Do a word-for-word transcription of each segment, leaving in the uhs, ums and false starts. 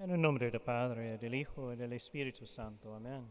En el nombre del Padre, del Hijo y del Espíritu Santo. Amén.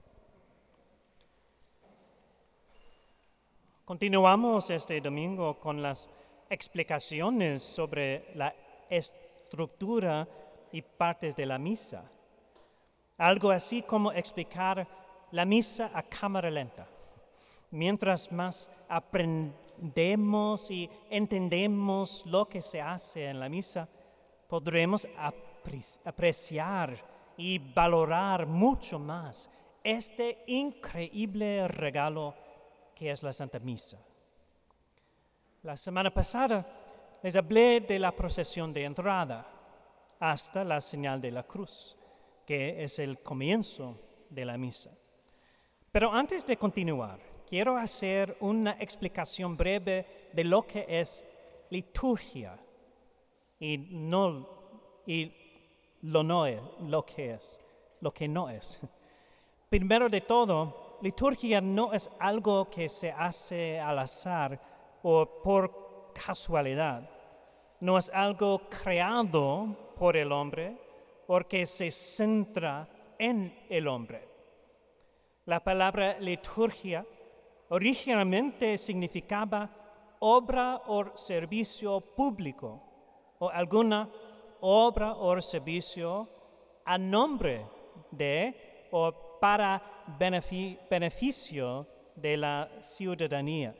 Continuamos este domingo con las explicaciones sobre la estructura y partes de la misa. Algo así como explicar la misa a cámara lenta. Mientras más aprendemos y entendemos lo que se hace en la misa, podremos apreciar y valorar mucho más este increíble regalo que es la Santa Misa. La semana pasada les hablé de la procesión de entrada hasta la señal de la cruz, que es el comienzo de la misa. Pero antes de continuar, quiero hacer una explicación breve de lo que es liturgia y no y lo no es, lo que es, lo que no es. Primero de todo, liturgia no es algo que se hace al azar o por casualidad. No es algo creado por el hombre porque se centra en el hombre. La palabra liturgia originalmente significaba obra o servicio público o alguna obra o servicio a nombre de o para beneficio de la ciudadanía.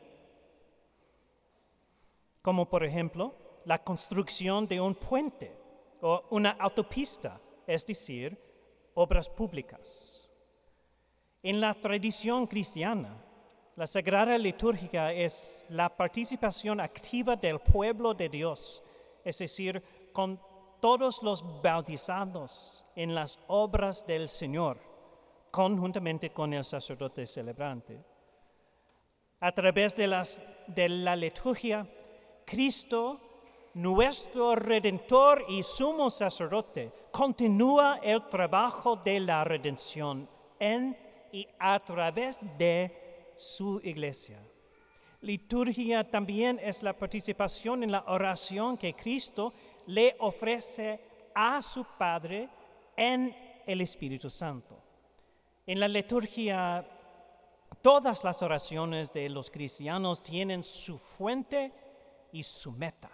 Como por ejemplo, la construcción de un puente o una autopista, es decir, obras públicas. En la tradición cristiana, la Sagrada Liturgia es la participación activa del pueblo de Dios, es decir, con todos los bautizados en las obras del Señor, conjuntamente con el sacerdote celebrante. A través de, las, de la liturgia, Cristo, nuestro Redentor y sumo sacerdote, continúa el trabajo de la redención en y a través de su iglesia. Liturgia también es la participación en la oración que Cristo le ofrece a su Padre en el Espíritu Santo. En la liturgia, todas las oraciones de los cristianos tienen su fuente y su meta.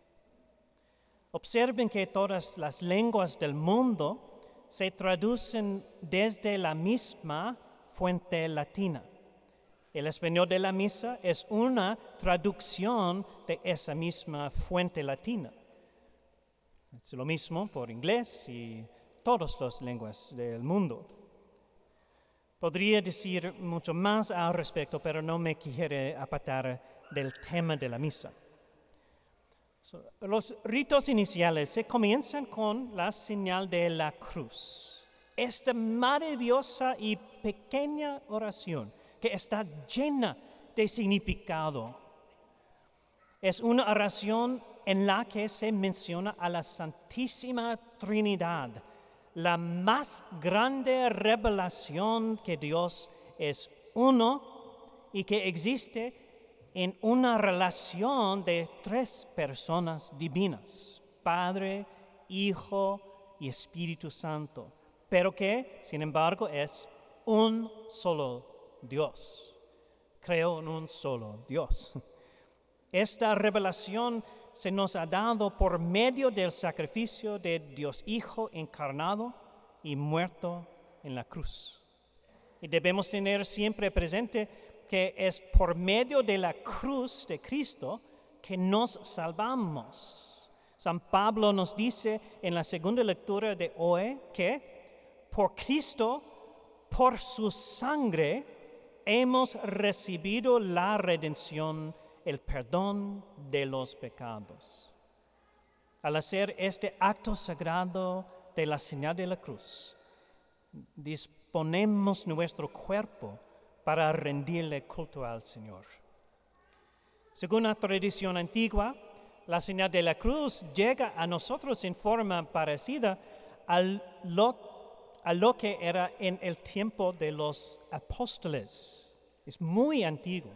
Observen que todas las lenguas del mundo se traducen desde la misma fuente latina. El español de la misa es una traducción de esa misma fuente latina. Es lo mismo por inglés y todas las lenguas del mundo. Podría decir mucho más al respecto, pero no me quiero apartar del tema de la misa. So, los ritos iniciales se comienzan con la señal de la cruz. Esta maravillosa y pequeña oración que está llena de significado. Es una oración en la que se menciona a la Santísima Trinidad, la más grande revelación que Dios es uno y que existe en una relación de tres personas divinas, Padre, Hijo y Espíritu Santo, pero que, sin embargo, es un solo Dios. Creo en un solo Dios. Esta revelación se nos ha dado por medio del sacrificio de Dios Hijo encarnado y muerto en la cruz. Y debemos tener siempre presente que es por medio de la cruz de Cristo que nos salvamos. San Pablo nos dice en la segunda lectura de hoy que por Cristo, por su sangre, hemos recibido la redención, el perdón de los pecados. Al hacer este acto sagrado de la señal de la cruz, disponemos nuestro cuerpo para rendirle culto al Señor. Según la tradición antigua, la señal de la cruz llega a nosotros en forma parecida a lo, a lo que era en el tiempo de los apóstoles. Es muy antiguo.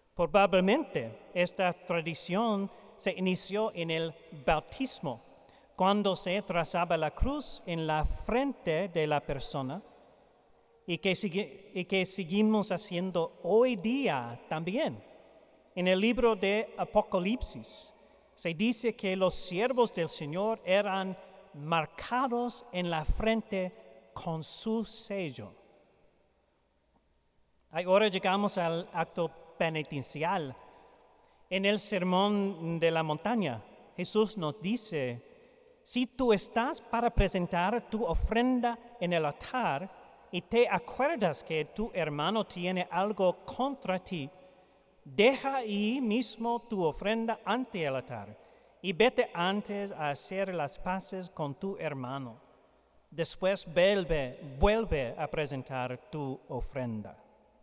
Probablemente esta tradición se inició en el bautismo, cuando se trazaba la cruz en la frente de la persona y que, y que seguimos haciendo hoy día también. En el libro de Apocalipsis se dice que los siervos del Señor eran marcados en la frente con su sello. Ahora llegamos al acto penitencial. En el Sermón de la Montaña, Jesús nos dice: si tú estás para presentar tu ofrenda en el altar y te acuerdas que tu hermano tiene algo contra ti, deja ahí mismo tu ofrenda ante el altar y vete antes a hacer las paces con tu hermano. Después vuelve, vuelve a presentar tu ofrenda.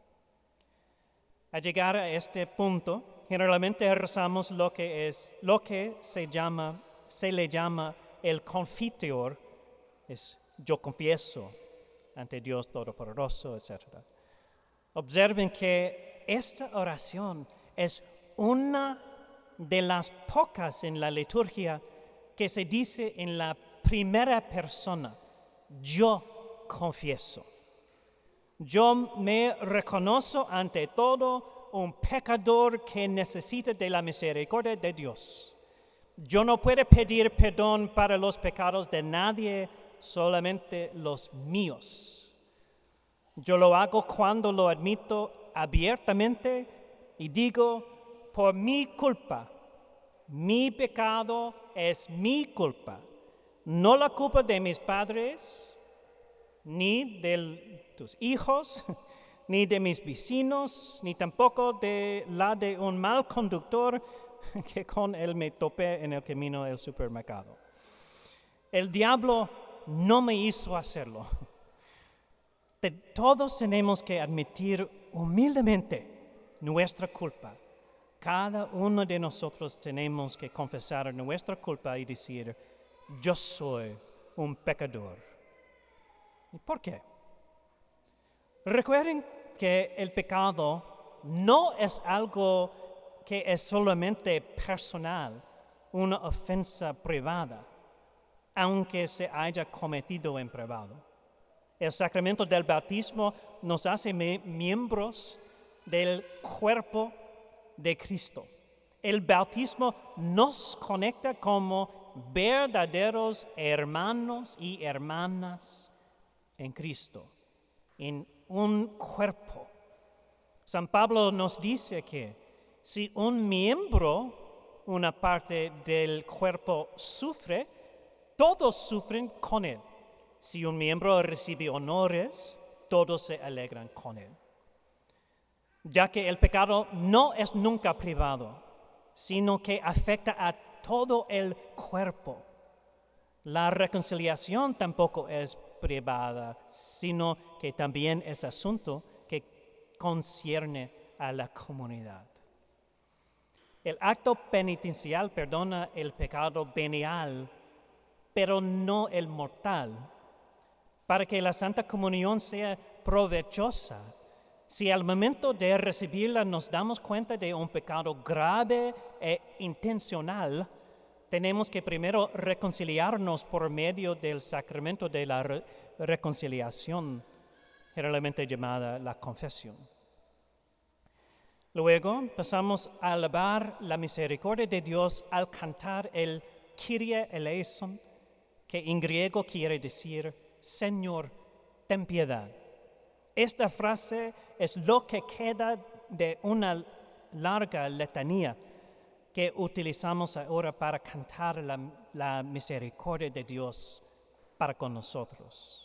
Al llegar a este punto, generalmente rezamos lo que es, lo que se llama, se le llama el confiteor, es yo confieso ante Dios Todopoderoso, etcétera. Observen que esta oración es una de las pocas en la liturgia que se dice en la primera persona: yo confieso. Yo me reconozco ante todo un pecador que necesita de la misericordia de Dios. Yo no puedo pedir perdón para los pecados de nadie, solamente los míos. Yo lo hago cuando lo admito abiertamente y digo: por mi culpa, mi pecado es mi culpa, no la culpa de mis padres, ni de tus hijos, ni de mis vecinos, ni tampoco de la de un mal conductor que con él me topé en el camino del supermercado. El diablo no me hizo hacerlo. De todos tenemos que admitir humildemente nuestra culpa. Cada uno de nosotros tenemos que confesar nuestra culpa y decir: yo soy un pecador. ¿Y por qué? Recuerden que el pecado no es algo que es solamente personal, una ofensa privada, aunque se haya cometido en privado. El sacramento del bautismo nos hace miembros del cuerpo de Cristo. El bautismo nos conecta como verdaderos hermanos y hermanas en Cristo, en un cuerpo. San Pablo nos dice que si un miembro, una parte del cuerpo, sufre, todos sufren con él. Si un miembro recibe honores, todos se alegran con él. Ya que el pecado no es nunca privado, sino que afecta a todo el cuerpo. La reconciliación tampoco es privada, sino que también es asunto que concierne a la comunidad. El acto penitencial perdona el pecado venial, pero no el mortal. Para que la Santa Comunión sea provechosa, si al momento de recibirla nos damos cuenta de un pecado grave e intencional, tenemos que primero reconciliarnos por medio del sacramento de la re- reconciliación, generalmente llamada la confesión. Luego pasamos a alabar la misericordia de Dios al cantar el Kyrie eleison, que en griego quiere decir: Señor, ten piedad. Esta frase es lo que queda de una larga letanía que utilizamos ahora para cantar la, la misericordia de Dios para con nosotros.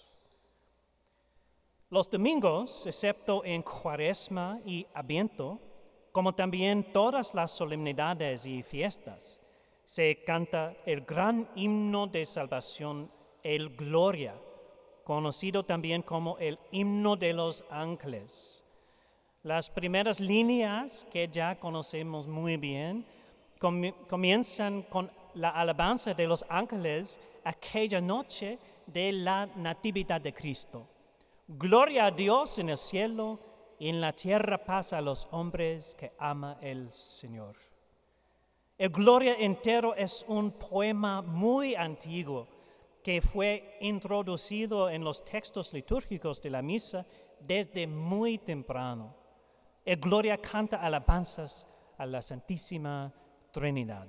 Los domingos, excepto en Cuaresma y Adviento, como también todas las solemnidades y fiestas, se canta el gran himno de salvación, el Gloria, conocido también como el himno de los ángeles. Las primeras líneas, que ya conocemos muy bien, comienzan con la alabanza de los ángeles aquella noche de la Natividad de Cristo. Gloria a Dios en el cielo y en la tierra paz a los hombres que ama el Señor. El Gloria entero es un poema muy antiguo que fue introducido en los textos litúrgicos de la misa desde muy temprano. El Gloria canta alabanzas a la Santísima Trinidad.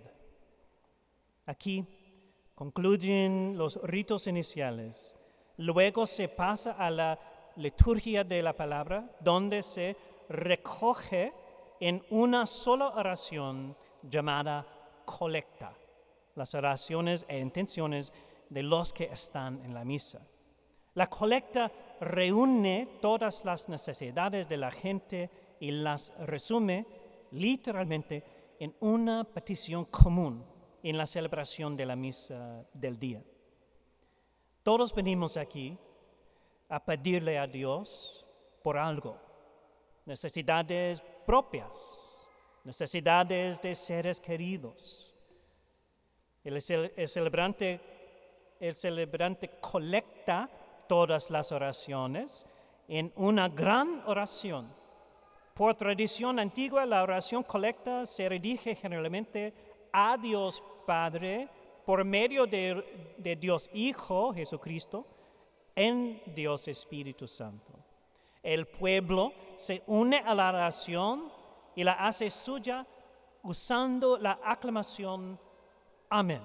Aquí concluyen los ritos iniciales. Luego se pasa a la liturgia de la palabra, donde se recoge en una sola oración llamada colecta, las oraciones e intenciones de los que están en la misa. La colecta reúne todas las necesidades de la gente y las resume literalmente en una petición común en la celebración de la misa del día. Todos venimos aquí a pedirle a Dios por algo, necesidades propias, necesidades de seres queridos. El, el, celebrante, el celebrante colecta todas las oraciones en una gran oración. Por tradición antigua, la oración colecta se dirige generalmente a Dios Padre por medio de, de Dios Hijo, Jesucristo, en Dios Espíritu Santo. El pueblo se une a la oración y la hace suya usando la aclamación amén.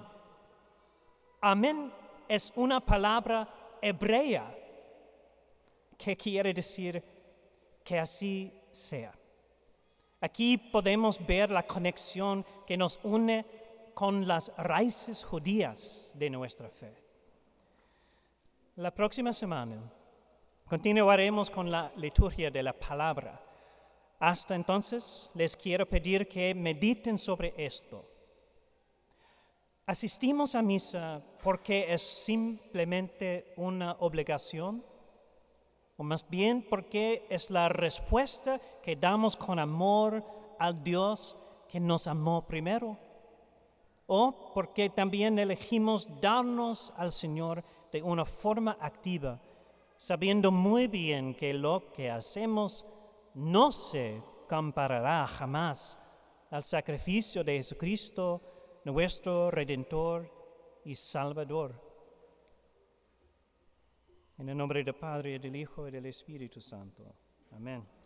Amén es una palabra hebrea que quiere decir que así sea. Aquí podemos ver la conexión que nos une con las raíces judías de nuestra fe. La próxima semana continuaremos con la liturgia de la palabra. Hasta entonces les quiero pedir que mediten sobre esto. ¿Asistimos a misa porque es simplemente una obligación? ¿O más bien porque es la respuesta que damos con amor al Dios que nos amó primero? ¿O porque también elegimos darnos al Señor de una forma activa, sabiendo muy bien que lo que hacemos no se comparará jamás al sacrificio de Jesucristo, nuestro Redentor y Salvador? En el nombre del Padre, y del Hijo, y del Espíritu Santo. Amén.